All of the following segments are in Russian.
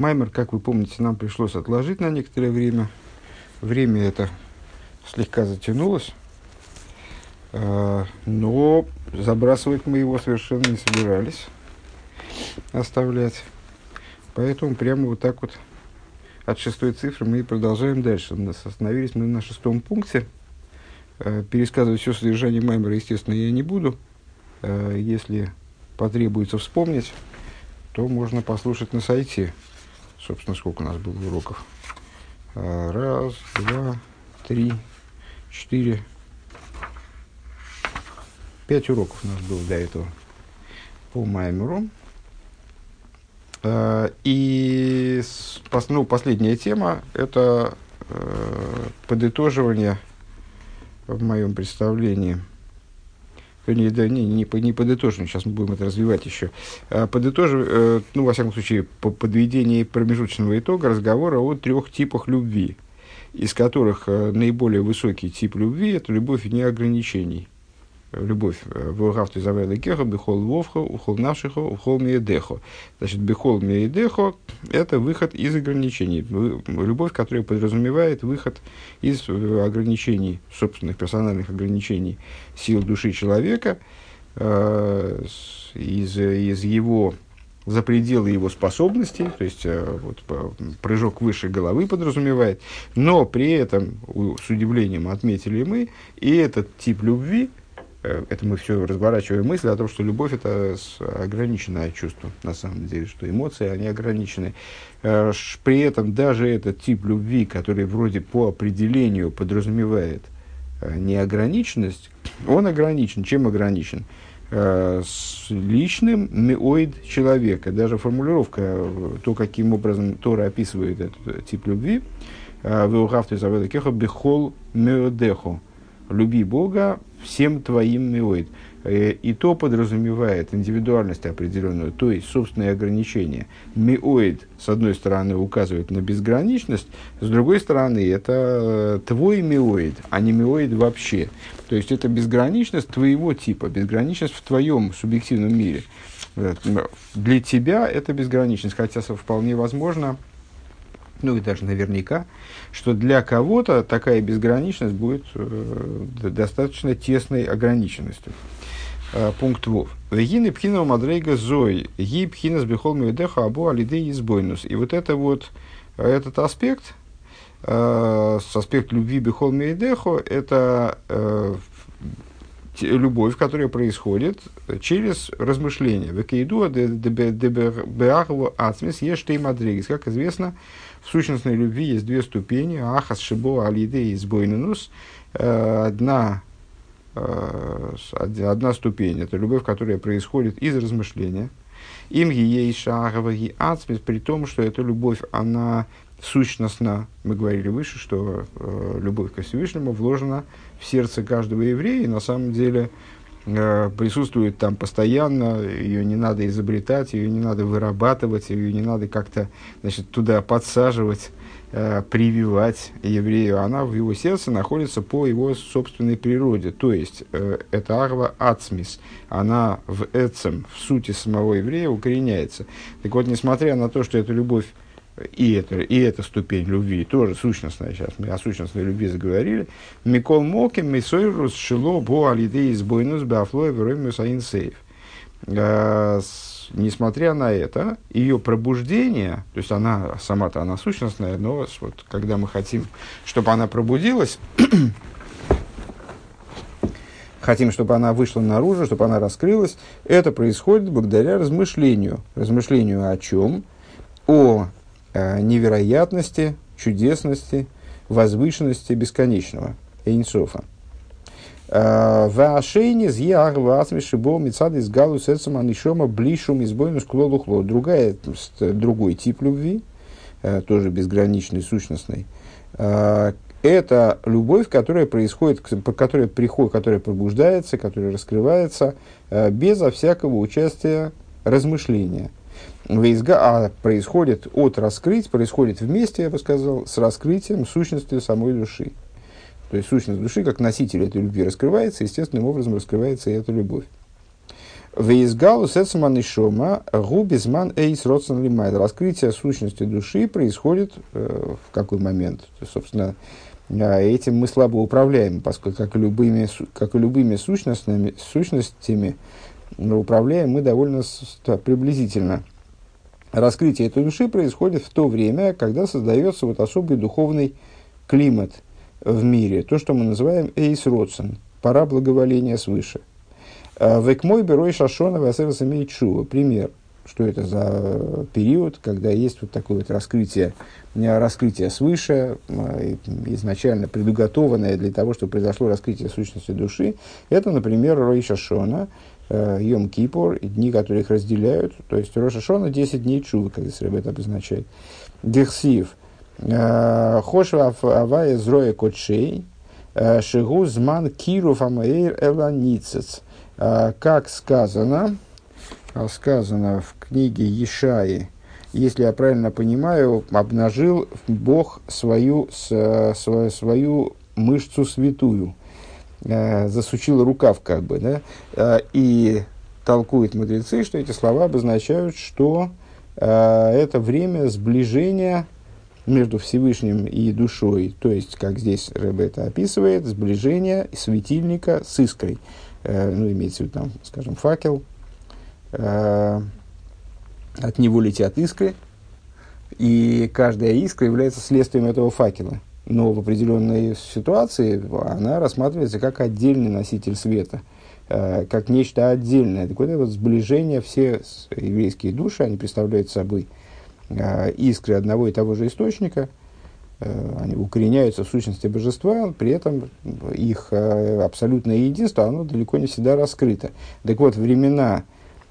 Маймер, как вы помните, нам пришлось отложить на некоторое время. Время это слегка затянулось, но забрасывать мы его совершенно не собирались оставлять. Поэтому прямо вот так вот от шестой цифры мы и продолжаем дальше. Остановились мы на шестом пункте. Пересказывать все содержание Маймера, естественно, я не буду. Если потребуется вспомнить, то можно послушать на сайте. Собственно, сколько у нас было уроков? Раз, два, три, четыре, 5 уроков у нас было до этого по Маймеру. И последняя тема – это подытоживание, в моем представлении, не подытоживание, сейчас мы будем это развивать еще, подытоживание, во всяком случае, подведение промежуточного итога разговора о 3 типах любви, из которых наиболее высокий тип любви – это любовь вне ограничений. Любовь «Вэлгавту завэла кеха, бехол вовха, ухол навшиха, ухол миедехо». Значит, бехол миедехо – это выход из ограничений. Любовь, которая подразумевает выход из ограничений, собственных персональных ограничений сил души человека, из его, за пределы его способностей, то есть прыжок выше головы подразумевает, но при этом, с удивлением отметили мы, и этот тип любви, это мы все разворачиваем мысль о том, что любовь – это ограниченное чувство, на самом деле, что эмоции, они ограничены. При этом даже этот тип любви, который вроде по определению подразумевает неограниченность, он ограничен. Чем ограничен? С личным меоид человека. Даже формулировка, то, каким образом Тора описывает этот тип любви, «Вэлгавту завэла кеха бехол меодехо». «Люби Бога всем твоим меоид». И то подразумевает индивидуальность определенную, то есть собственные ограничения. Меоид, с одной стороны, указывает на безграничность, с другой стороны, это твой меоид, а не меоид вообще. То есть это безграничность твоего типа, безграничность в твоем субъективном мире. Для тебя это безграничность, хотя вполне возможно, и даже наверняка, что для кого-то такая безграничность будет достаточно тесной ограниченностью. Пункт вов. Вегины пхина мадрейга зой, ги пхина с бехол меведеха абу алидей избойнус. И вот этот аспект, аспект любви бехол меведехо, это любовь, которая происходит через размышления. Векейдуа дебеахву ацмис ештей мадрейгис. Как известно, в сущностной любви есть 2 ступени. Ахас шибо алидей избойнус. Одна ступень – это любовь, которая происходит из размышления. Им ей шагаваги ацмис, при том, что эта любовь, она сущностна. Мы говорили выше, что любовь ко Всевышнему вложена в сердце каждого еврея, и на самом деле присутствует там постоянно, ее не надо изобретать, ее не надо вырабатывать, ее не надо как-то, туда подсаживать, прививать еврею. Она в его сердце находится по его собственной природе. То есть, это арва ацмис. Она в эцем, в сути самого еврея укореняется. Так вот, несмотря на то, что эта любовь и эта ступень любви тоже сущностная, сейчас мы о сущностной любви заговорили, микол моким мисойрус шило бо алидей избойнус беафлоя вероймус аинсейв. Несмотря на это, ее пробуждение, то есть она сама-то она сущностная, но вот, когда мы хотим, чтобы она пробудилась, хотим, чтобы она вышла наружу, чтобы она раскрылась, это происходит благодаря размышлению. Размышлению о чем? О невероятности, чудесности, возвышенности бесконечного, Эйнсофа. Вашейни зьяг васмиши бо мицад из галу сецам анишома блишум избойнус клолухло. Другой тип любви, тоже безграничной, сущностной. Это любовь, которая происходит, которая пробуждается, которая раскрывается безо всякого участия размышления. Происходит происходит вместе, я бы сказал, с раскрытием сущности самой души. То есть сущность души, как носитель этой любви, раскрывается, естественным образом раскрывается и эта любовь. Вейсгалу сецман и шома губизман эйс родсен лимайд. Раскрытие сущности души происходит в какой момент? Собственно, этим мы слабо управляем, поскольку, как и любыми сущностями управляем мы довольно приблизительно. Раскрытие этой души происходит в то время, когда создается вот особый духовный климат в мире, то, что мы называем эйс родсен, пора благоволения свыше. Век мой берой шашона васерас имеет шува. Пример, что это за период, когда есть вот такое вот раскрытие свыше, изначально предуготованное для того, чтобы произошло раскрытие сущности души. Это, например, Рой Шашона, Йом Кипур, дни, которые их разделяют. То есть Рош Шашона 10 дней чувы, как здесь это обозначает. Дехсив. Хошва авая зроя котшей. Шигу зман кируф амаэйр эланицец. Как сказано в книге Ешаи, если я правильно понимаю, обнажил Бог свою мышцу святую, засучил рукав, как бы, да, и толкуют мудрецы, что эти слова обозначают, что это время сближения между Всевышним и душой, то есть, как здесь Ребе это описывает, сближение светильника с искрой. Имеется в виду, там, скажем, факел, от него летят искры, и каждая искра является следствием этого факела. Но в определенной ситуации она рассматривается как отдельный носитель света, как нечто отдельное. Так вот, это вот сближение, все еврейские души, они представляют собой искры одного и того же источника, они укореняются в сущности божества, при этом их абсолютное единство, оно далеко не всегда раскрыто. Так вот, времена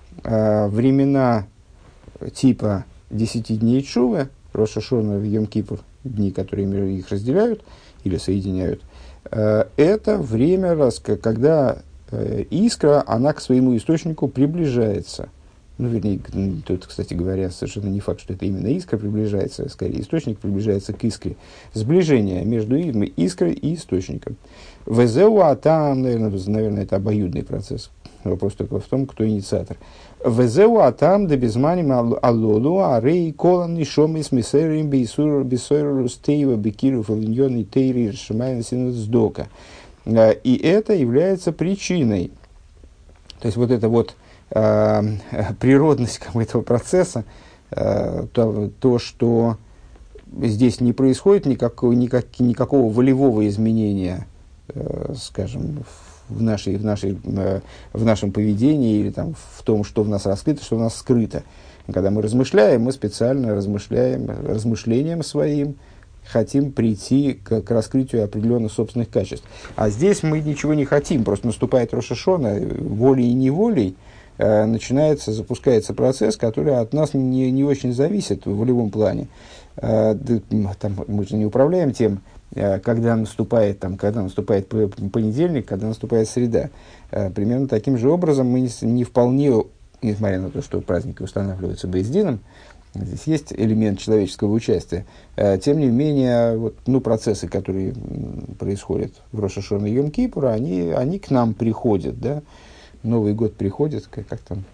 типа 10 дней Тшувы, Рош Хашана и Йом Кипур, дни, которые их разделяют или соединяют, это время, когда искра, она к своему источнику приближается. Вернее, тут, кстати говоря, совершенно не факт, что это именно искра приближается, скорее источник приближается к искре. Сближение между искрой и источником. Везеу атам, наверное, это обоюдный процесс. Вопрос только в том, кто инициатор. Везеу атам да безманим аллолу арей колан нишом из мисерим бисойру стейва бекиру фалиньон и тейри шамайна синуцдока. И это является причиной. То есть, вот это вот природность этого процесса, то, что здесь не происходит никакого волевого изменения, скажем, в нашем поведении или там, в том, что в нас раскрыто, что в нас скрыто. Когда мы размышляем, мы специально размышлением своим хотим прийти к раскрытию определенных собственных качеств. А здесь мы ничего не хотим, просто наступает Рош Хашана, волей и неволей запускается процесс, который от нас не очень зависит в волевом плане. Там, мы же не управляем тем, когда наступает понедельник, когда наступает среда. Примерно таким же образом мы не вполне, несмотря на то, что праздники устанавливаются бейс-дином, здесь есть элемент человеческого участия. Тем не менее, процессы, которые происходят в Рош Хашана и Йом Кипур, они к нам приходят, да? Новый год приходит, как там,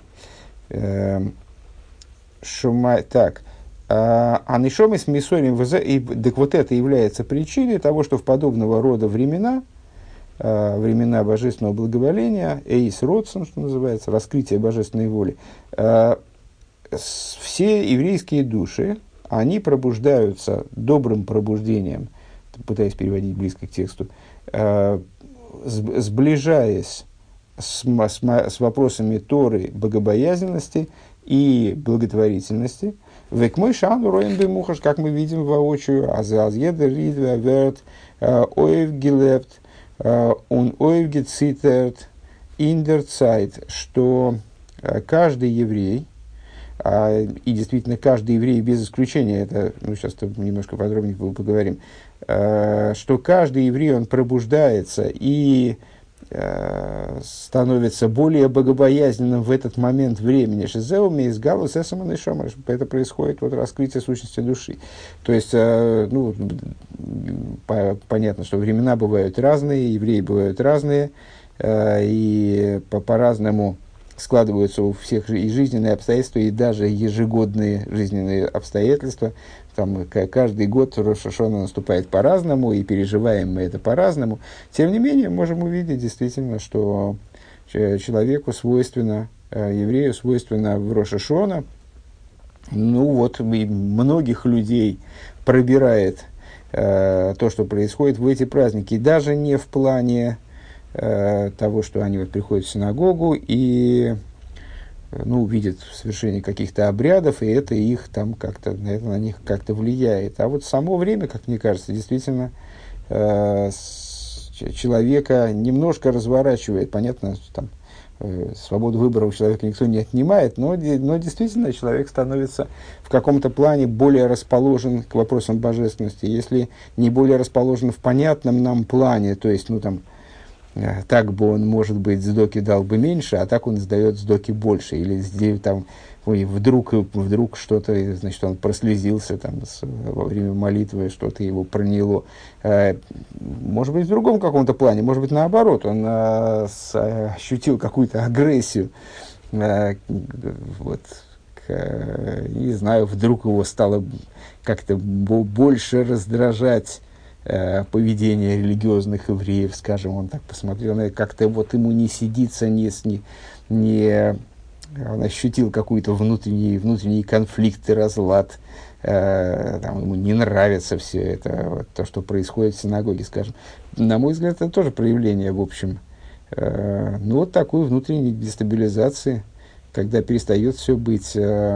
так, анишомис мисорим так вот это является причиной того, что в подобного рода времена божественного благоволения, эйс родсон, что называется, раскрытие божественной воли, все еврейские души, они пробуждаются добрым пробуждением, пытаясь переводить близко к тексту, сближаясь с вопросами Торы, богобоязненности и благотворительности. Век мой шану роем бемухаш, как мы видим воочию, азъедер ридве верт оев гилепт он оев гецитерт индер цайт, что каждый еврей, и действительно каждый еврей без исключения, это сейчас немножко подробнее поговорим, что каждый еврей, он пробуждается и становится более богобоязненным в этот момент времени. Шизеуми из галус эсаман и шомаш. Это происходит раскрытие сущности души. То есть, понятно, что времена бывают разные, евреи бывают разные, и по-разному складываются у всех и жизненные обстоятельства, и даже ежегодные жизненные обстоятельства. Там, каждый год Рош ха-Шана наступает по-разному, и переживаем мы это по-разному. Тем не менее, можем увидеть действительно, что человеку свойственно, еврею свойственно в Рош ха-Шана, ну вот, и многих людей пробирает то, что происходит в эти праздники. И даже не в плане того, что они вот приходят в синагогу и видят совершение каких-то обрядов, и это их там как-то, это на них как-то влияет. А вот само время, как мне кажется, действительно человека немножко разворачивает. Понятно, что там свободу выбора у человека никто не отнимает, но действительно человек становится в каком-то плане более расположен к вопросам божественности. Если не более расположен в понятном нам плане, то есть, так бы он, может быть, сдоки дал бы меньше, а так он сдает сдоки больше. Или там, вдруг что-то, значит, он прослезился там, во время молитвы, что-то его проняло. Может быть, в другом каком-то плане, может быть, наоборот, он ощутил какую-то агрессию. Не знаю, вдруг его стало как-то больше раздражать поведение религиозных евреев, скажем, он так посмотрел, как-то вот ему не сидится, он ощутил какой-то внутренний конфликт и разлад, ему не нравится все это, вот, то, что происходит в синагоге, скажем. На мой взгляд, это тоже проявление, в общем, вот такой внутренней дестабилизации, когда перестает все быть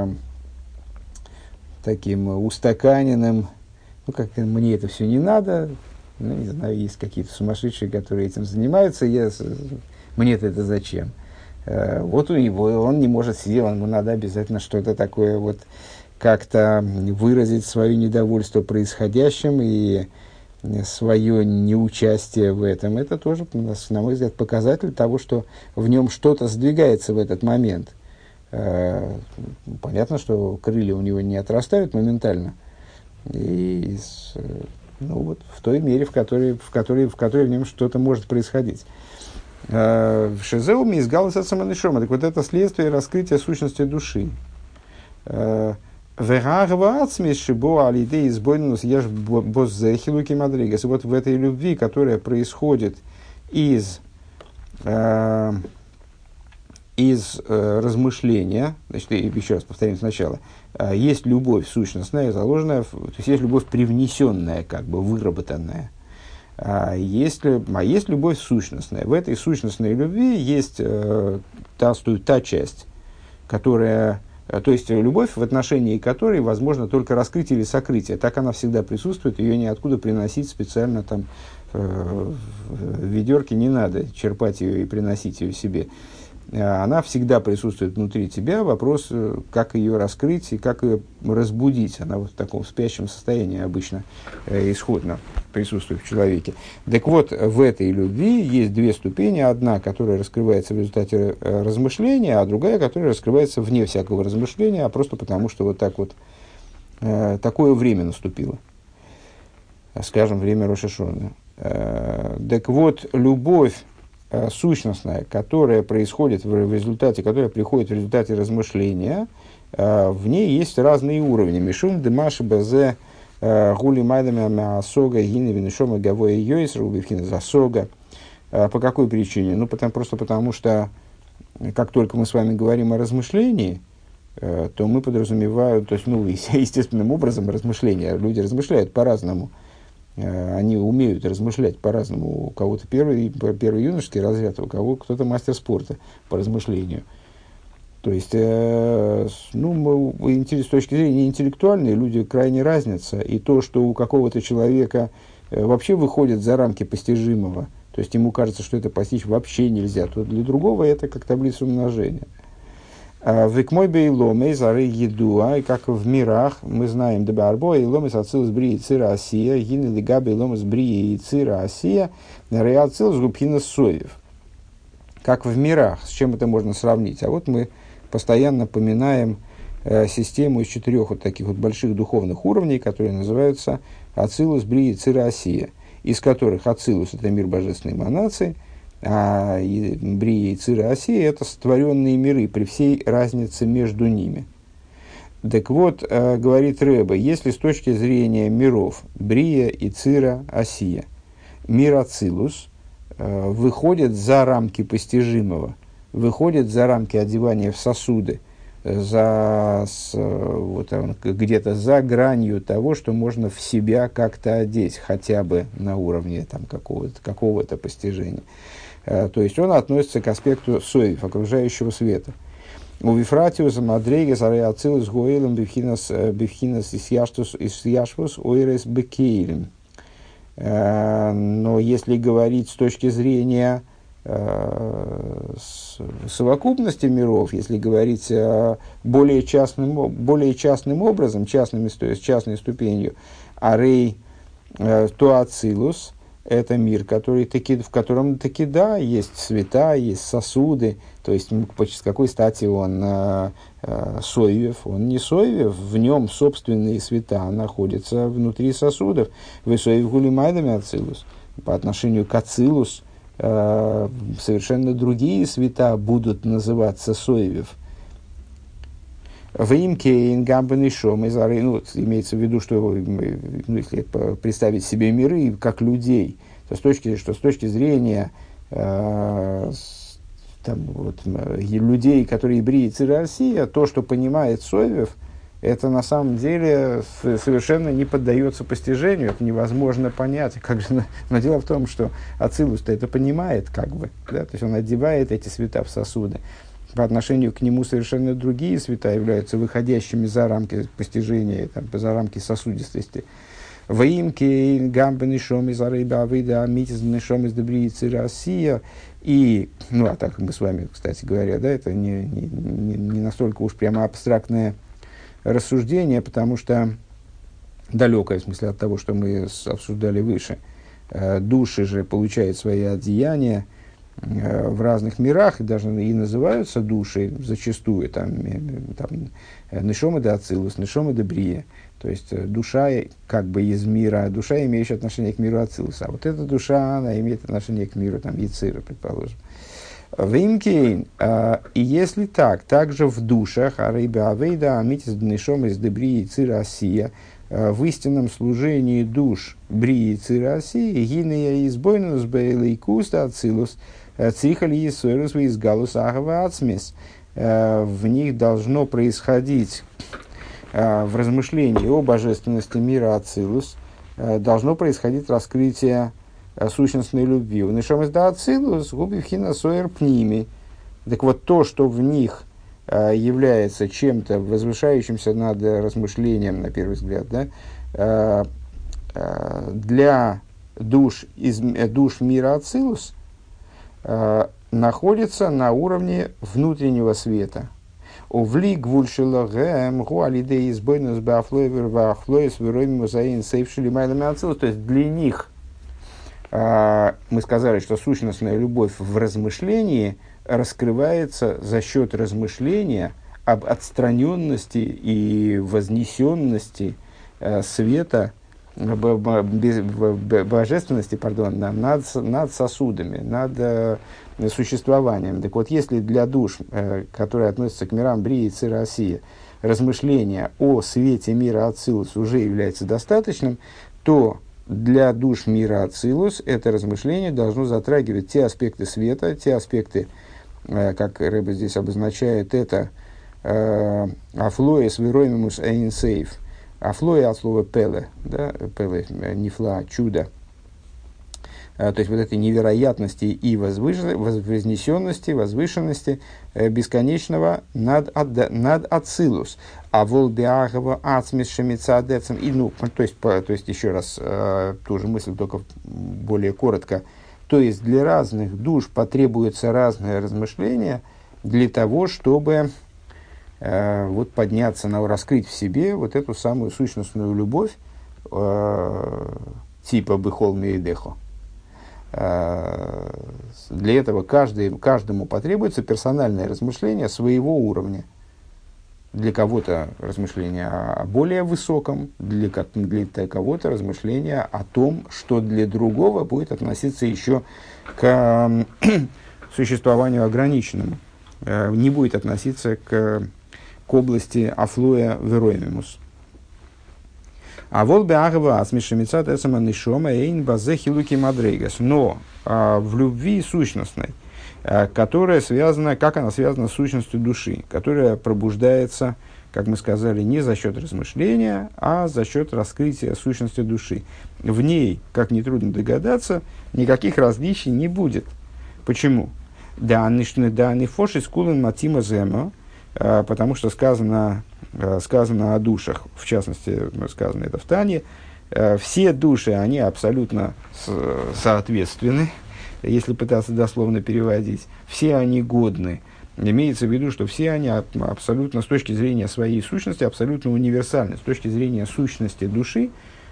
таким устаканенным. Как мне это все не надо, не знаю, есть какие-то сумасшедшие, которые этим занимаются, мне-то это зачем? Вот у него, он не может сидеть, ему надо обязательно что-то такое, вот как-то выразить свое недовольство происходящим и свое неучастие в этом. Это тоже, на мой взгляд, показатель того, что в нем что-то сдвигается в этот момент. Понятно, что крылья у него не отрастают моментально, и в той мере, в которой в нем что-то может происходить. Шезеу мизгалас от саманишома. Так вот это следствие раскрытия сущности души. Вот в этой любви, которая происходит из размышления, значит, еще раз повторим сначала, есть любовь сущностная, заложенная, то есть есть любовь привнесенная, как бы выработанная, есть любовь сущностная. В этой сущностной любви есть та часть, которая, то есть любовь, в отношении которой возможно только раскрытие или сокрытие. Так она всегда присутствует, ее ниоткуда приносить специально там в ведерке не надо, черпать ее и приносить ее себе. Она всегда присутствует внутри тебя. Вопрос, как ее раскрыть и как ее разбудить. Она вот в таком спящем состоянии обычно исходно присутствует в человеке. Так вот, в этой любви есть две ступени. Одна, которая раскрывается в результате размышления, а другая, которая раскрывается вне всякого размышления, а просто потому, что вот так вот такое время наступило. Скажем, время Рош ха-Шана. Так вот, любовь сущностная, которая происходит в результате, которая приходит в результате размышления, в ней есть разные уровни. Мишум демаши базе гули майдами асога гини винишома гавоя йойс рубивхина засога. По какой причине? Просто потому, что как только мы с вами говорим о размышлении, то мы подразумеваем, то есть, естественным образом размышления. Люди размышляют по-разному. Они умеют размышлять по-разному. У кого-то первый юношеский разряд, у кого кто-то мастер спорта по размышлению. То есть, с точки зрения интеллектуальной, люди крайне разнятся. И то, что у какого-то человека вообще выходит за рамки постижимого, то есть ему кажется, что это постичь вообще нельзя, то для другого это как таблица умножения. Векмой бейломей зары едуа, и как в мирах мы знаем, дебарбо и ломес ацилус брии цира асия, гины лига бейломес брии цира асия, реацилус губхина соев. Как в мирах, с чем это можно сравнить? А вот мы постоянно поминаем систему из 4 вот таких вот больших духовных уровней, которые называются ацилус брии цира асия, из которых ацилус — это мир божественной эманации, Брия и Цира Осия – это сотворенные миры при всей разнице между ними. Так вот, говорит Рэбе, если с точки зрения миров Брия и Цира Осия, мир Ацилус выходит за рамки постижимого, выходит за рамки одевания в сосуды, где-то за гранью того, что можно в себя как-то одеть, хотя бы на уровне там, какого-то постижения. То есть он относится к аспекту соев, окружающего света. У Вифратиуса Мадрейга Сарай Ацилус Гоэлем Бифхинас Исьяшвус Ойрес Бекейлем. Но если говорить с точки зрения совокупности миров, если говорить более частным образом, с частной ступенью, арей то Ацилус – это мир, в котором таки да, есть цвета, есть сосуды. То есть, с какой стати он соевев? Он не соевев, в нем собственные света находятся внутри сосудов. Вы соев гулимайдами Ацилус. По отношению к Ацилус совершенно другие света будут называться соевев. В имке ингамбен шом из ары, имеется в виду, что если представить себе миры как людей, то с точки зрения людей, которые Брия и Цира Осия, то, что понимает соевев, это на самом деле совершенно не поддается постижению, это невозможно понять. Но дело в том, что Ацилус-то это понимает, да? То есть он одевает эти света в сосуды. По отношению к нему совершенно другие света являются выходящими за рамки постижения, за рамки сосудистости. Воимки гамбен шом из арыба авида амитис шом из Брии и Цира Осия. И, а так мы с вами, кстати говоря, да, это не настолько уж прямо абстрактное рассуждение, потому что далекое, в смысле, от того, что мы обсуждали выше. Души же получают свои одеяния в разных мирах, и даже и называются души зачастую, нешома де Ацилус, нешома де Брия. То есть душа как бы из мира, душа, имеющая отношение к миру Ацилуса. А вот эта душа, она имеет отношение к миру Яцира, предположим. Вимкейн, и если так, также в душах, арейба авейда, амитис нешома из де Брии Цира Осия, в истинном служении душ Брии Цира Осии, гинея избойнус бейлейкуста Ацилус, цихали есойрус визгалус ахава ацмис. В них должно происходить, в размышлении о божественности мира Ацилус, должно происходить раскрытие сущностной любви. Нешом из да Ацилус, губивхина сойер пними. Так вот, то, что в них является чем-то возвышающимся над размышлением, на первый взгляд, да, для душ мира Ацилус, находится на уровне внутреннего света. То есть для них, мы сказали, что сущностная любовь в размышлении раскрывается за счет размышления об отстраненности и вознесенности света, божественности, над сосудами, над существованием. Так вот, если для душ, которые относятся к мирам Брии и Цира Осия, размышления о свете мира Ацилус уже является достаточным, то для душ мира Ацилус это размышление должно затрагивать те аспекты света, те аспекты, как Рэбе здесь обозначает, это афлоес вероймимус эйнсейф. Афлоя от слова пеле, да, пеле, нефла, чудо. То есть вот этой невероятности и вознесенности, возвышенности бесконечного над Ацилус. А волбиагова ацмис шемицадецем. То есть еще раз ту же мысль, только более коротко. То есть для разных душ потребуется разное размышление для того, чтобы подняться, раскрыть в себе вот эту самую сущностную любовь, типа «быхол меидехо». Для этого каждому потребуется персональное размышление своего уровня. Для кого-то размышления о более высоком, для кого-то размышления о том, что для другого будет относиться еще к существованию ограниченному, не будет относиться к области афлуя вероимимус. А вот беагва асмишемицат эсама нишома эйн базе хилуки мадрейгас. Но в любви сущностной, которая связана, как она связана с сущностью души, которая пробуждается, как мы сказали, не за счет размышления, а за счет раскрытия сущности души. В ней, как нетрудно догадаться, никаких различий не будет. Почему? Да, нефоши скулен матима зема, потому что сказано о душах, в частности, сказано это в Тане, все души, они абсолютно соответственны, если пытаться дословно переводить, все они годны. Имеется в виду, что все они абсолютно, с точки зрения своей сущности, абсолютно универсальны. С точки зрения сущности души,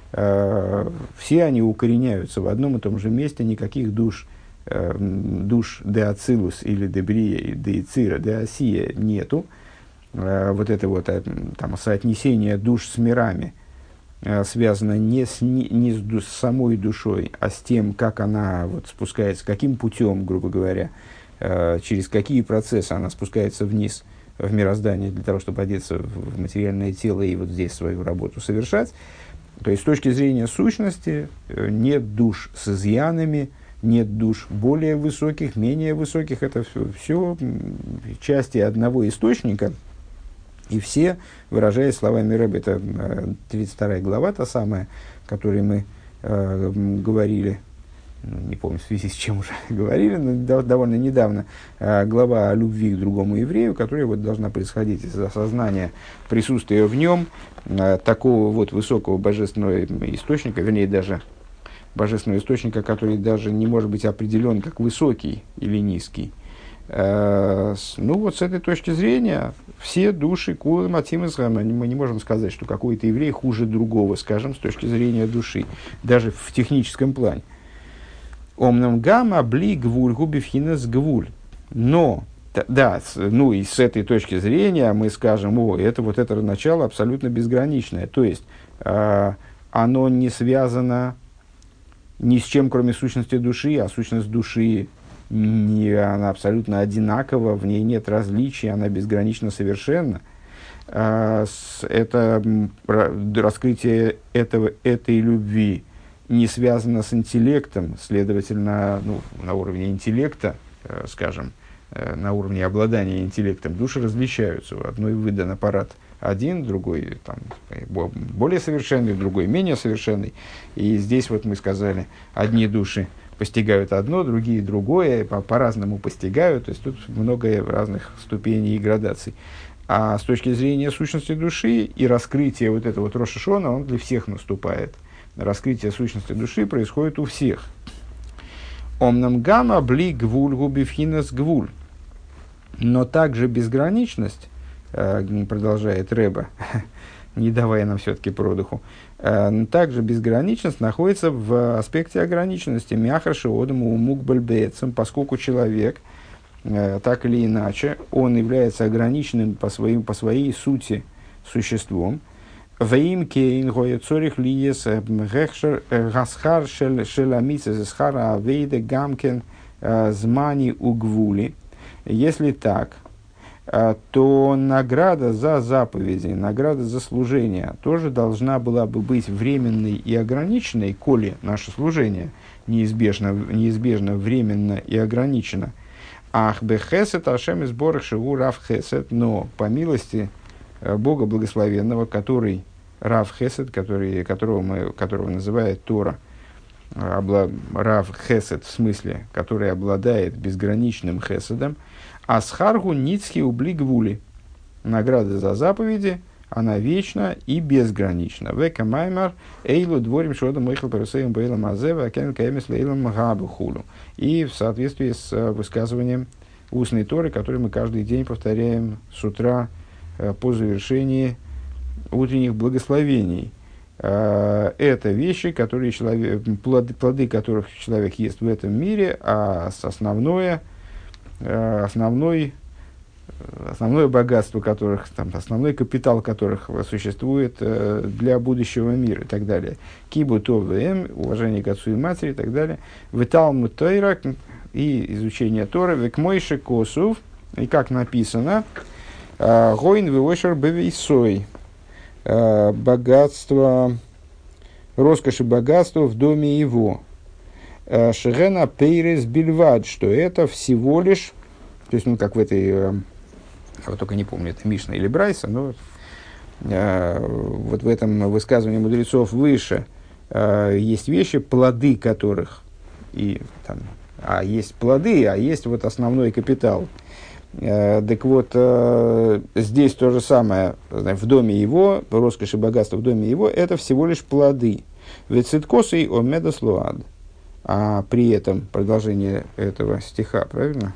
все они укореняются в одном и том же месте, никаких душ де ацилус или де брия, де ицира, де асия нету. Вот это вот там, соотнесение душ с мирами связано не с самой душой, а с тем, как она вот спускается, каким путем, грубо говоря, через какие процессы она спускается вниз в мироздание для того, чтобы одеться в материальное тело и вот здесь свою работу совершать. То есть, с точки зрения сущности, нет душ с изъянами, нет душ более высоких, менее высоких. Это все части одного источника. И все, выражаясь словами Рэбе, это 32 глава, та самая, о которой мы говорили, не помню, в связи с чем уже говорили, но довольно недавно, глава о любви к другому еврею, которая вот должна происходить из осознания присутствия в нем такого вот высокого божественного источника, вернее, даже божественного источника, который даже не может быть определен как высокий или низкий. Ну вот с этой точки зрения все души кулы матим Исраэма, мы не можем сказать, что какой-то еврей хуже другого, скажем, с точки зрения души, даже в техническом плане. Омнам гамма бли гвуль губивхинас гвуль. Но, да, ну и с этой точки зрения мы скажем, это вот это начало абсолютно безграничное. То есть, оно не связано ни с чем, кроме сущности души, а сущность души, она абсолютно одинакова, в ней нет различий, она безгранично совершенна. Это раскрытие этой любви не связано с интеллектом, следовательно, на уровне интеллекта, скажем, на уровне обладания интеллектом души различаются. Одной выдан аппарат один, другой там, более совершенный, другой менее совершенный. И здесь вот мы сказали, одни души постигают одно, другие другое, по-разному постигают. То есть тут много разных ступеней и градаций. А с точки зрения сущности души и раскрытия вот этого вот Рош ха-Шана, он для всех наступает. Раскрытие сущности души происходит у всех. Омнам гамма бли гвуль губивхинас гвуль. Но также безграничность, продолжает Рэбе, не давая нам все-таки продыху, также безграничность находится в аспекте ограниченности. Мяхарши одаму мукбальбецем, поскольку человек, так или иначе, он является ограниченным по своей сути существом. Ваим кейн гоя цорих лиес гехшер гасхар шеламица зесхара авейда гамкен змани угвули. Если так, то награда за заповеди, награда за служение тоже должна была бы быть временной и ограниченной, коли наше служение неизбежно временно и ограничено. Ах бехесет ашем изборах шигу рав хесет, но по милости Бога Благословенного, который рав хесет, которого называет Тора, рав хесет в смысле, который обладает безграничным хеседом, асхаргу ницхи убли гвули. Награда за заповеди, она вечна и безгранична. Века маймар эйлу дворим шода мойхал парусеем бейлам азева акен каэмис лейлам габу хулу. И в соответствии с высказыванием устной Торы, который мы каждый день повторяем с утра по завершении утренних благословений. Это вещи, которые плоды которых человек ест в этом мире, а основной основное богатство которых, там, основной капитал которых существует для будущего мира и так далее. Кибу тов вэм, уважение к отцу и матери и так далее. Виталмуд Тойра и изучение Торы. Векмойши косув, и как написано, гойн вэвошер бэвейсой, богатство, роскошь и богатство в доме его. Шерена пейрес бильвад, что это всего лишь, то есть, ну, как в этой, я вот только не помню, это Мишна или Брайса, но вот в этом высказывании мудрецов выше есть вещи, плоды которых, и, там, есть плоды, а есть вот основной капитал. Так вот, здесь то же самое, в доме его, роскошь и богатство в доме его, это всего лишь плоды. Ведь циткосый омедас луад. А при этом продолжение этого стиха, правильно?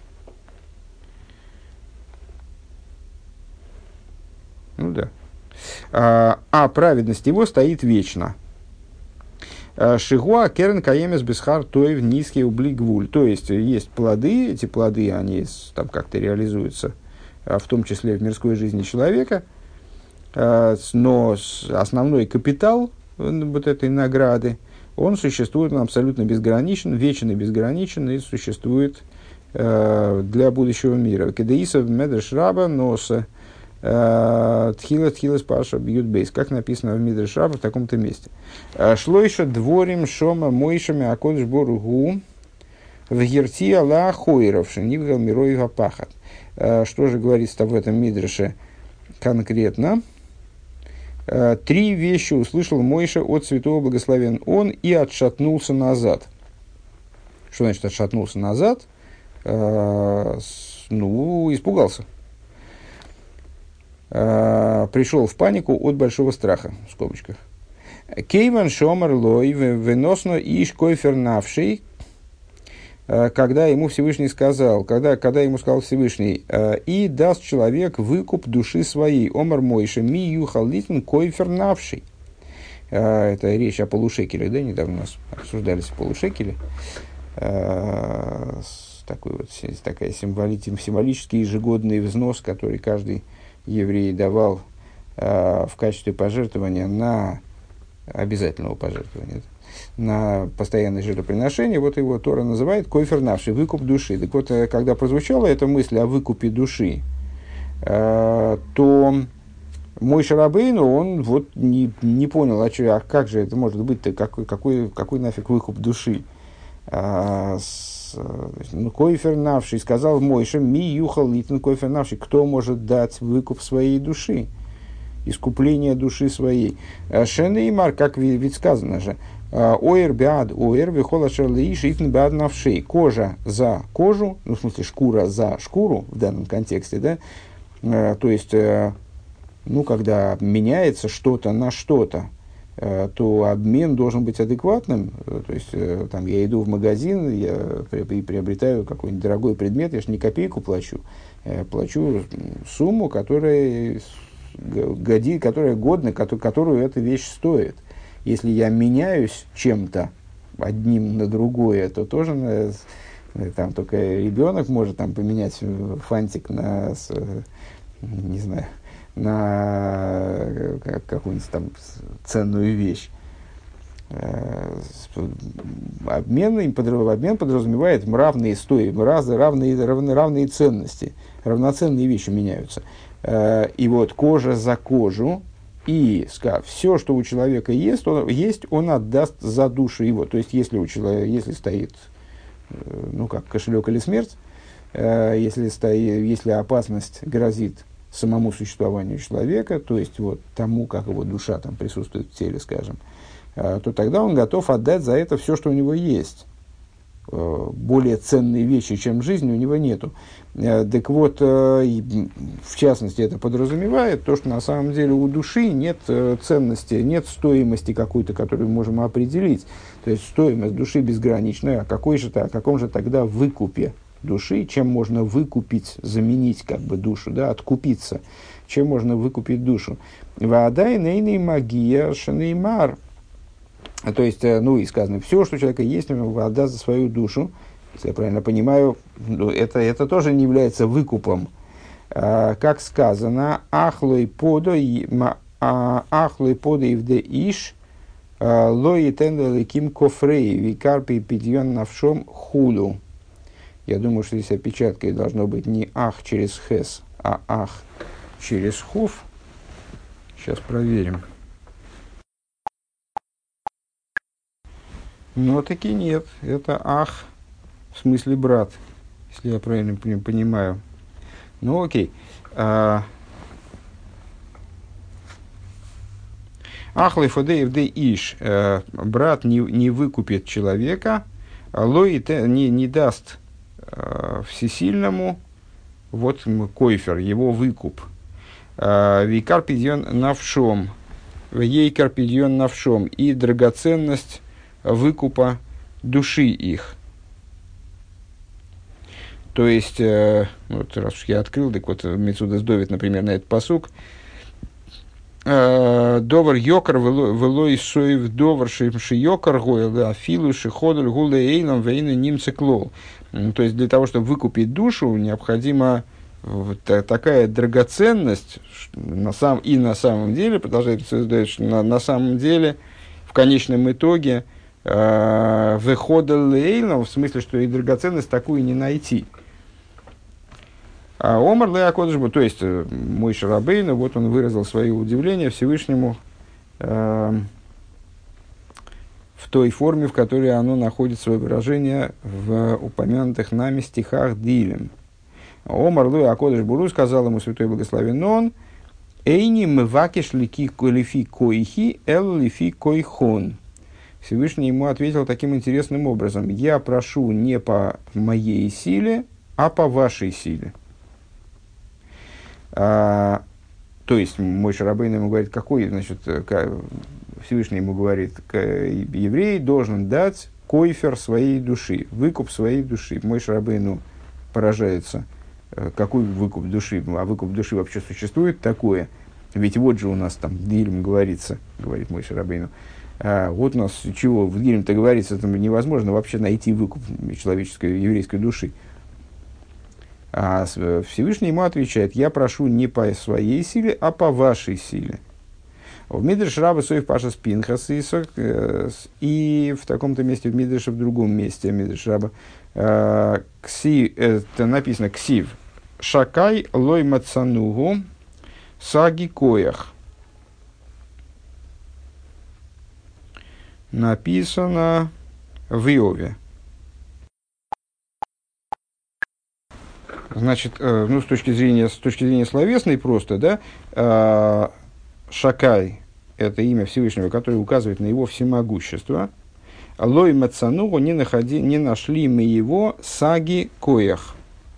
Ну да. А праведность его стоит вечно. Шигуа керен каемес бесхар тоев низкий ублигвуль. То есть, есть плоды, эти плоды, они там как-то реализуются, в том числе в мирской жизни человека, но основной капитал вот этой награды, он существует, он абсолютно безграничен, вечен и безграничен, и существует для будущего мира. Кедаисов медреш раба носа тхила спаша бьют бейс, как написано в Мидреш Раба в таком-то месте. Шло еще дворим шома мойшами акодыш боругу в герти алла хойров шенивгал мирой вапахат. Что же говорится в этом Мидреше конкретно? 3 вещи услышал Мойша от святого благословен он и отшатнулся назад. Что значит отшатнулся назад? Испугался. Пришел в панику от большого страха, в скобочках. Кейван шомар лой выносно иш койфер навший, когда ему Всевышний сказал, когда ему сказал Всевышний, и даст человек выкуп души своей, омар мойша ми юхал литн койфер навший. Это речь о полушекеле, да, недавно у нас обсуждались полушекели. Такой символический ежегодный взнос, который каждый еврей давал в качестве пожертвования на обязательного пожертвования, на постоянное жертвоприношение. Вот его Тора называет койфер навший, выкуп души. Так вот, когда прозвучала эта мысль о выкупе души, то Мойше Рабейну, он вот не понял, а как же это может быть-то, какой нафиг выкуп души? Койфер навший, сказал Мойше, ми юхал литн койфер навший, кто может дать выкуп своей души, искупление души своей. Шенеймар, как ведь сказано же, оэр беад оэр, вихола шерлеиш, ифн беад навшей, кожа за кожу, ну, в смысле, шкура за шкуру, в данном контексте, да, то есть, когда меняется что-то на что-то, то обмен должен быть адекватным. То есть, там, я иду в магазин, я приобретаю какой-нибудь дорогой предмет, я же не копейку плачу, плачу сумму, которая годна, которую эта вещь стоит. Если я меняюсь чем-то одним на другое, то тоже там, только ребенок может там, поменять фантик на, не знаю, на какую-нибудь там ценную вещь. Обмен подразумевает равные равные ценности, равноценные вещи меняются. И вот кожа за кожу, и все, что у человека есть, он отдаст за душу его. То есть, если стоит, как кошелек или смерть, если опасность грозит самому существованию человека, то есть вот тому, как его душа там присутствует в теле, скажем, то тогда он готов отдать за это все, что у него есть. Более ценные вещи, чем жизнь, у него нету. Так вот, в частности, это подразумевает то, что на самом деле у души нет ценности, нет стоимости какой-то, которую мы можем определить. То есть стоимость души безграничная. О каком же тогда выкупе души, чем можно выкупить, заменить душу, да, откупиться, чем можно выкупить душу. Ваадай нейный магия шанеймар. То есть, и сказано, все, что у человека есть, он отдаст за свою душу. Если я правильно понимаю, это тоже не является выкупом. Как сказано, ахлой подо евде иш лои тенделы ким кофрей викарпи пидьон навшом хулу. Я думаю, что здесь опечаткой должно быть не ах через хес, а ах через хуф. Сейчас проверим. Но таки нет, это ах, в смысле брат, если я правильно понимаю. Ну окей. Ахлой фодеев де иш, брат не выкупит человека, лой не даст всесильному, вот койфер, его выкуп. Викар пидьон навшом, ейкар пидьон навшом, и драгоценность выкупа души их. То есть, вот раз уж я открыл, так вот Мецудас Довид, например, на этот пасук. Довар йокар велой соев довар ши йокар гойл афилу шиходуль гуле эйлам вейны немцы клол. То есть, для того, чтобы выкупить душу, необходима такая драгоценность, на самом деле, продолжает Мецудас, на самом деле, в конечном итоге, выхода лейлам, в смысле, что и драгоценность такую не найти. А Омар Леакодышбу, то есть Моше Рабейну, вот он выразил свое удивление Всевышнему в той форме, в которой оно находит свое выражение в упомянутых нами стихах Дилем. Омар Леакодышбу сказал ему святой благословен он: «Эйни мывакиш лифи койхи эл лифи койхон». Всевышний ему ответил таким интересным образом: «Я прошу не по моей силе, а по вашей силе». То есть, Моше Рабейну ему говорит, Всевышний ему говорит, еврей должен дать койфер своей души, выкуп своей души. Моше Рабейну поражается, какой выкуп души, а выкуп души вообще существует такое? Ведь вот же у нас там в Дилем говорится, говорит Моше Рабейну, вот у нас чего, в Дилем-то говорится, это невозможно вообще найти выкуп человеческой, еврейской души. А Всевышний ему отвечает: я прошу не по своей силе, а по вашей силе. В Мидреш Раба Соев Пашас Пинхас и в таком-то месте, в Мидреше, в другом месте Мидреш Раба это написано Ксив Шакай лой мацанугу саги коях. Написано в Иове. Значит, с точки зрения словесной просто, да, Шакай – это имя Всевышнего, которое указывает на его всемогущество. Лой мацанугу не нашли мы его саги коях.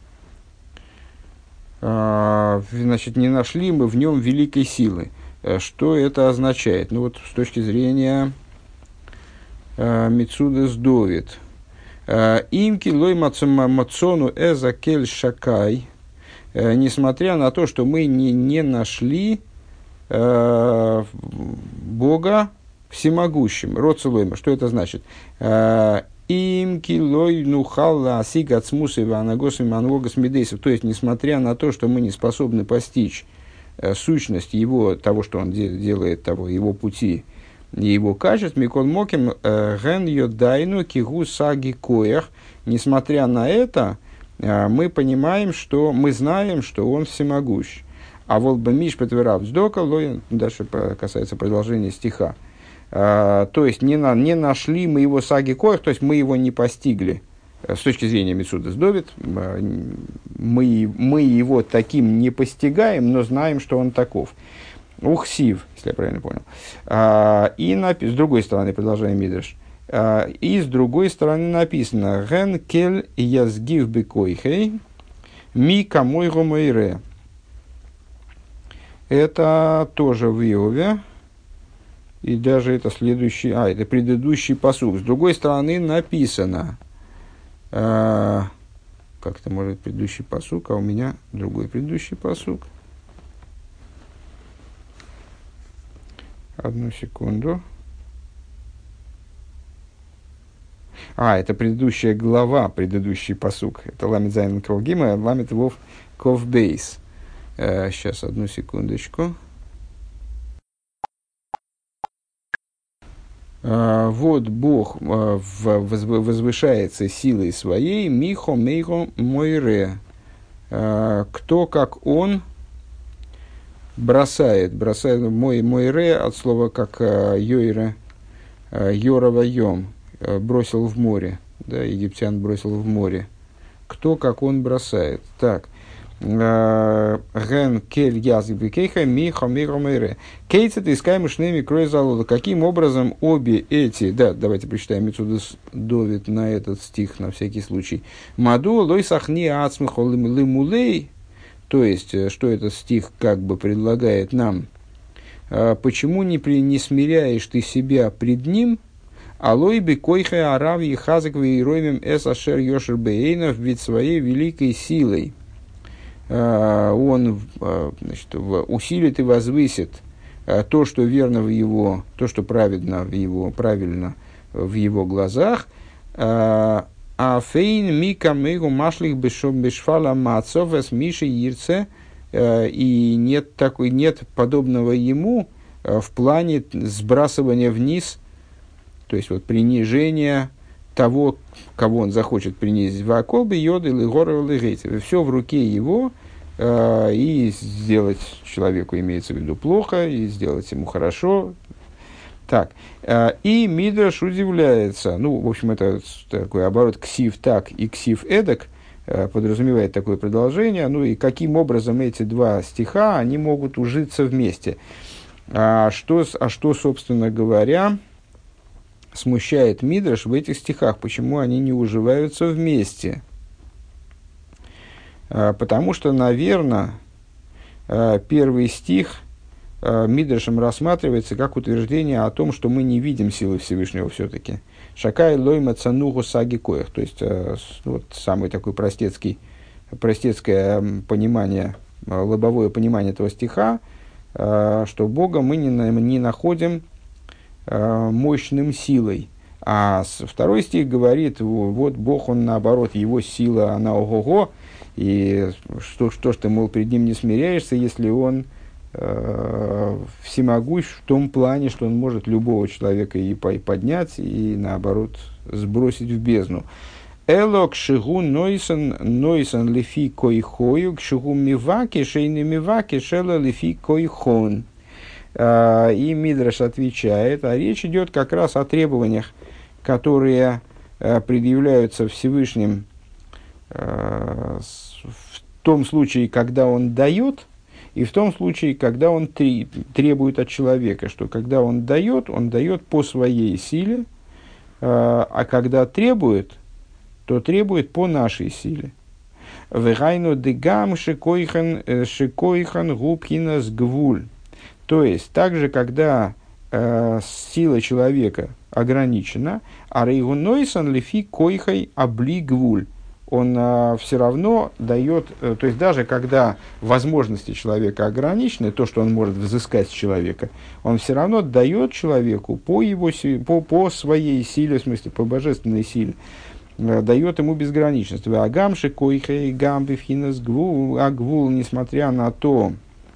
Значит, не нашли мы в нем великой силы. Что это означает? Ну вот с точки зрения Мецудас Довид. Имки лой мацону эзакель шакай, несмотря на то, что мы не нашли Бога всемогущим. Роцелойма, что это значит? Имки лой нухалла асигацмус и ванагос и манвогас медейсов. То есть, несмотря на то, что мы не способны постичь сущность его, того, что он делает, того, его пути, его качеств, Микол Моким, Ген Йодайну, Кигу Саги Коях. Несмотря на это, мы понимаем, что мы знаем, что он всемогущ. А волбамиш Петверав Сдока, дальше касается продолжения стиха. То есть, не нашли мы его Саги Коях, то есть, мы его не постигли. С точки зрения Мецудас Довид, мы его таким не постигаем, но знаем, что он таков. Ухсив, если я правильно понял. С другой стороны, продолжаем Мидраш. И с другой стороны написано: «Ген кель язгив бекойхей ми камой гомойре». Это тоже в Иове. И даже это это предыдущий пасук. С другой стороны написано. Как это может быть предыдущий пасук, а у меня другой предыдущий пасук. Одну секунду. Это предыдущая глава, предыдущий пасук. Это Ламит Зайн Ковгима, Ламит Вов Ковбейс. Сейчас, одну секундочку. Вот Бог возвышается силой своей, михо мейхо мойре. Кто, как он, бросает мойре от слова как йойре, йорова йом, бросил в море, да, египтян бросил в море. Кто, как он, бросает. Так. Ген кель язык кейха михо мейхо мойре. Кейцет искаем шнеми крой залода. Каким образом обе эти... Да, давайте прочитаем Мицудас Довид на этот стих, на всякий случай. Маду лой сахни ацмихо лимулей. То есть, что этот стих как бы предлагает нам. Почему не смиряешь ты себя пред ним? Алой би койхе арави хазак вейроимем эс ашер йошер бейнов, ведь своей великой силой он, значит, усилит и возвысит то, что верно в его, то, что правильно в его глазах. А фейн мика мейгу машлих бешфала мацов эс миши ирце, и нет подобного ему в плане сбрасывания вниз, то есть вот принижения того, кого он захочет принизить. Ваколбы, йоды, лигоры, лигейцы. Все в руке его, и сделать человеку, имеется в виду, плохо, и сделать ему хорошо. Так. И Мидраш удивляется. Ну, в общем, это такой оборот ксив так и ксив эдак, подразумевает такое продолжение. Ну, и каким образом эти два стиха, они могут ужиться вместе. Что, собственно говоря, смущает Мидраш в этих стихах, почему они не уживаются вместе. Потому что, наверное, первый стих Мидрашем рассматривается как утверждение о том, что мы не видим силы Всевышнего все-таки. Шакай лойма цануху саги коях. То есть, вот самое такое простецкое понимание, лобовое понимание этого стиха, что Бога мы не находим мощным силой. А второй стих говорит, вот Бог, он наоборот, его сила, она ого-го, и что ж ты, мол, перед ним не смиряешься, если он всемогущ в том плане, что он может любого человека и поднять, и наоборот сбросить в бездну. Эло кшигу нойсон лифи койхою, кшигу миваки, шейны миваки, шела лифи койхон. И Мидраш отвечает, а речь идет как раз о требованиях, которые предъявляются Всевышним в том случае, когда он дает, и в том случае, когда он требует от человека, что когда он дает по своей силе, а когда требует, то требует по нашей силе. Вегайну дегам шикойхан губхинас гвуль. То есть, также, когда сила человека ограничена, а рейгунойсан лифи койхай обли гвуль, он все равно дает, то есть даже когда возможности человека ограничены, то, что он может взыскать с человека, он все равно дает человеку по своей силе, в смысле, по божественной силе, дает ему безграничность. Агамши койхай гамбифхинас гвул, а гвул, несмотря на то,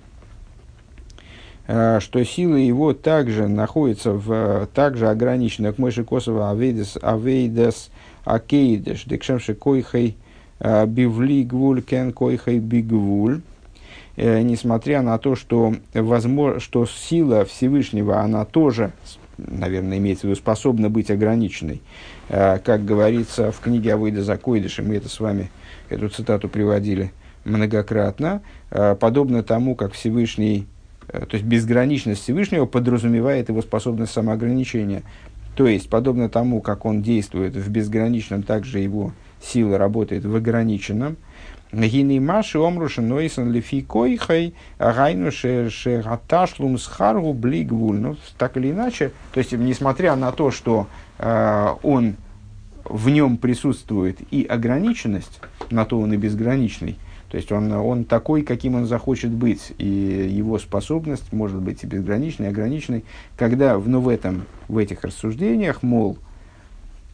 что сила его также находится также ограничена, как Мойши Косова авейдес акейдеш, декшемши койхай бивли гвуль кен койхай бигвуль, несмотря на то, что сила Всевышнего, она тоже, наверное, имеется в виду, способна быть ограниченной. Как говорится в книге Авейда за Койдеш, мы это с вами, эту цитату приводили многократно, подобно тому, как Всевышний, то есть безграничность Всевышнего подразумевает его способность самоограничения. То есть, подобно тому, как он действует в безграничном, также его сила работает в ограниченном. Гиней маши омруши нойсан лифи койхай гайну шераташлум схаргу блигвуль. Ну, так или иначе, то есть, несмотря на то, что он в нем присутствует и ограниченность, на то он и безграничный. То есть он такой, каким он захочет быть, и его способность может быть и безграничной, и ограниченной. Когда в этих рассуждениях, мол,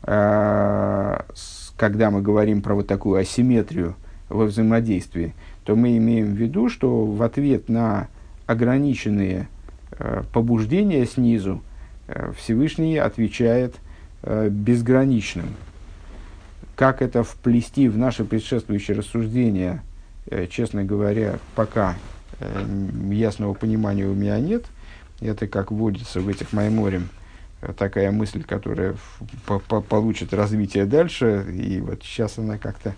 когда мы говорим про вот такую асимметрию во взаимодействии, то то мы имеем в виду, что в ответ на ограниченные побуждения снизу Всевышний отвечает безграничным. Как это вплести в наши предшествующие рассуждения, честно говоря, пока ясного понимания у меня нет. Это, как водится в этих майморим, такая мысль, которая получит развитие дальше. И вот сейчас она как-то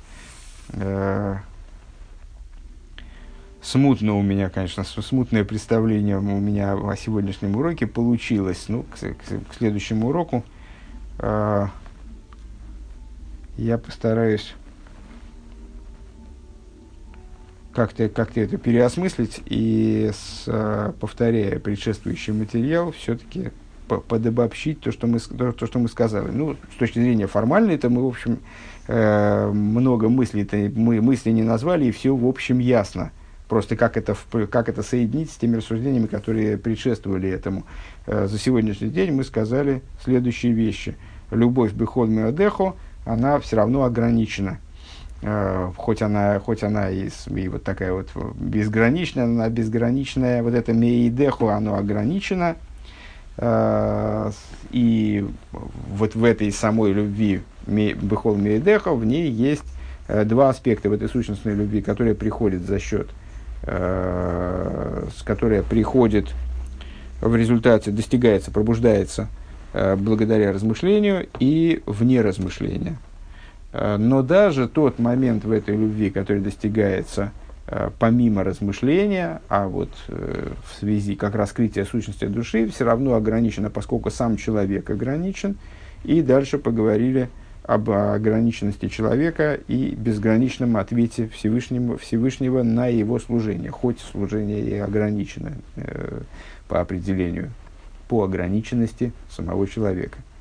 смутно у меня, конечно, смутное представление у меня о сегодняшнем уроке получилось. Ну, к следующему уроку я постараюсь как-то это переосмыслить и, повторяя предшествующий материал, все-таки подобобщить то, что мы сказали. Ну, с точки зрения формальной, это мы, в общем, много мыслей-то мы мысли не назвали, и все, в общем, ясно. Просто как это соединить с теми рассуждениями, которые предшествовали этому. За сегодняшний день мы сказали следующие вещи. Любовь бехоль меодехо, она все равно ограничена. Хоть она и вот такая вот безграничная, она безграничная, вот это меидехо, оно ограничено. И вот в этой самой любви бехол меидехо, в ней есть два аспекта в этой сущностной любви, которые приходят за счет, которая приходит в результате, достигается, пробуждается благодаря размышлению и вне размышления. Но даже тот момент в этой любви, который достигается помимо размышления, а вот в связи как раскрытие сущности души, все равно ограничено, поскольку сам человек ограничен. И дальше поговорили об ограниченности человека и безграничном ответе Всевышнего на его служение, хоть служение и ограничено по определению, по ограниченности самого человека.